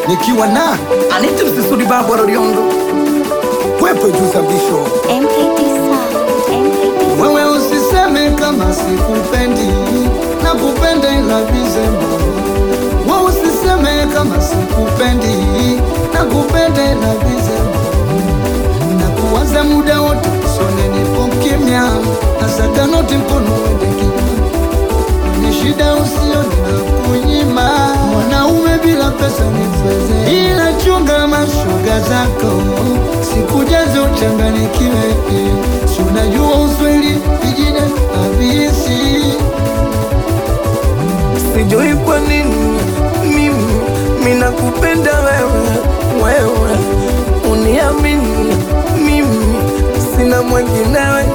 nikiwa na Anita Msisudi Babu wa Roriondo, wepo juu sabisho MKT Sound, MKT. wewe usiseme kama sikupendi, nakupenda ila vizembo. Wewe usiseme kama sikupendi, nakupenda ila vizembo. Nakuwaza muda wote, sone nipo kimya, nasaka noti mkono wende kimya. Ni shida usione na kunyima, mwanaume bila pesa ni feze. Ila chunga mashoga zako, sikujazo uchanganikiwe. Si unajua uswahili vijine habisi. Sijui kwa nini mimi nakupenda wewe, uniamini mimi sina mwingine wewe.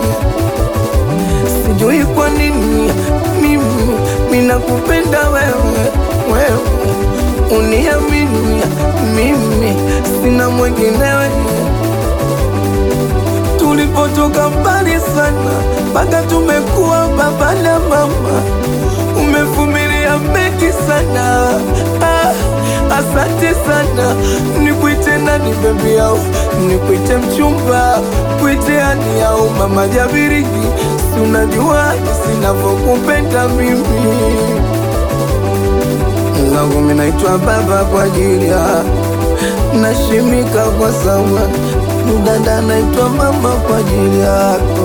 Sijui kwa nini mimi nakupenda wewe, uniamini mimi sina mwingine wewe. Tulipotoka mbali sana, mpaka tumekuwa baba na mama, umevumilia mengi sana, asante sana. Nikuite nani baby yao, nikuite mchumba, kuite ani yao mama Jabiriki. Si unajua sinavyokupenda mimi, zangu mimi naitwa baba kwa ajili ya, nashimika kwa sawa. Dada naitwa mama kwa ajili yako.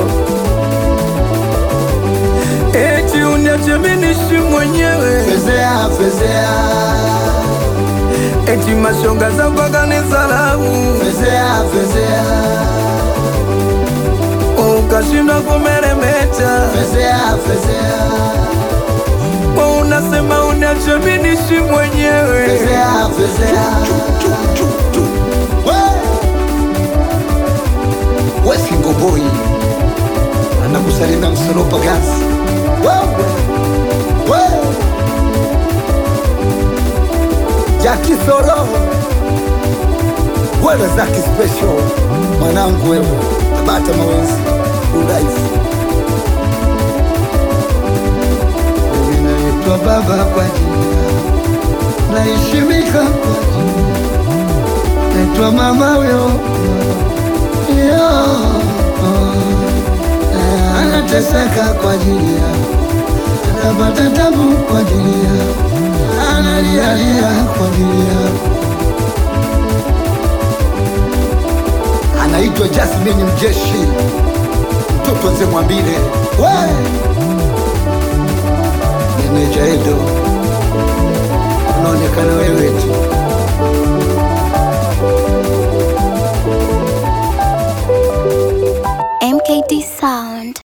Eti uniache mimi niishi mwenyewe, Fezea, fezea, eti mashoga zako kanisalau, fezea, fezea, ukashindwa kumeremeta. fezea, fezea, Unasema uniache mimi niishi mwenyewe. fezea, fezea. We single boy anakusalimia Msolopa Gazi. Wewe Jaki Solo, wewe Zaki special, mwanangu wewe Tabata Mawenzi uraifu. Mimi naitwa baba kwa jina, naheshimika kwa jina, naitwa mama wewe. Anateseka kwa ajili yako, anapata tabu kwa ajili yako, analialia kwa ajili yako. Anaitwa Jasmine Mjeshi, mtoto Nze Mwambile. Meneja Edo, unaonekana wewe tu. MKT Sound.